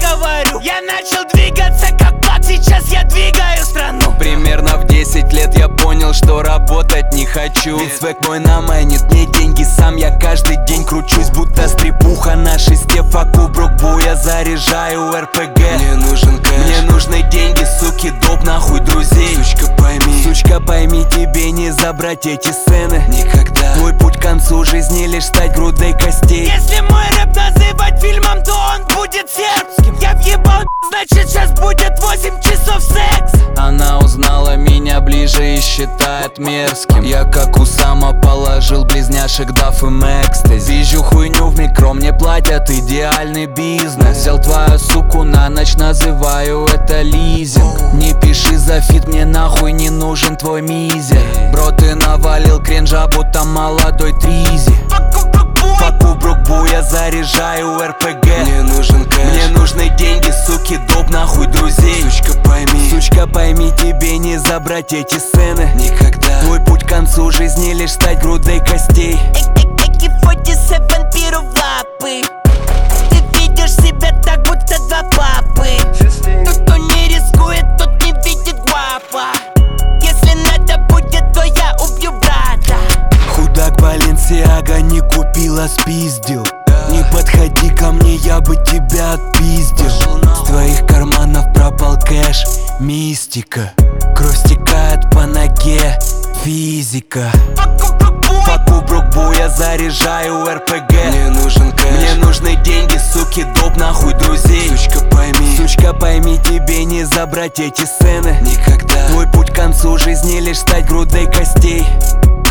говорю. Я начал двигаться как плаг, сейчас я двигаю страну. Примерно в 10 лет я понял, что работать не хочу. Ведь свек мой наманит мне деньги, сам я каждый день кручусь, будто стрипуха на шесте. Факу брукбу, я заряжаю РПГ. Мне нужен кэш, мне нужны деньги, суки, доп, нахуй друзей. Сучка, пойми, тебе не забрать эти сцены никогда. Твой путь к концу жизни лишь стать грудой костей. Если мой рэп называть фильмом, то он будет сербским. Я въебал, значит сейчас будет 8 часов секс. Она узнала меня ближе и считает мерзким. Я как Усама положил близняшек Даф и Мэкстази. Вижу хуйню в микро, мне платят идеальный бизнес. Взял твою суку на ночь, называю это лизинг. Не пиши за фит, мне нахуй не нужен твой мизер. Бро, ты навалил кринжа, будто молодой Тризи. Факу брукбу, я заряжаю РПГ. Мне нужен кэш, мне нужны деньги, суки, доп, нахуй друзей. Сучка, пойми, тебе не забрать эти сцены никогда. Твой путь к концу жизни лишь стать грудой костей. AK-47 беру в лапы. Ты видишь себя так, будто два папы. Тот, кто не рискует, тот не видит гуапа. Если надо будет, то я убью брата. Худак Баленсиага не купила, спиздил. Не подходи ко мне, я бы тебя отпиздил. С твоих карманов пропал кэш, мистика. Кровь стекает по ноге, физика. Факу брукбу, я заряжаю РПГ. Мне нужен кэш, мне нужны деньги, суки, доп, нахуй друзей. Сучка, пойми, тебе не забрать эти сцены никогда. Твой путь к концу жизни лишь стать грудой костей.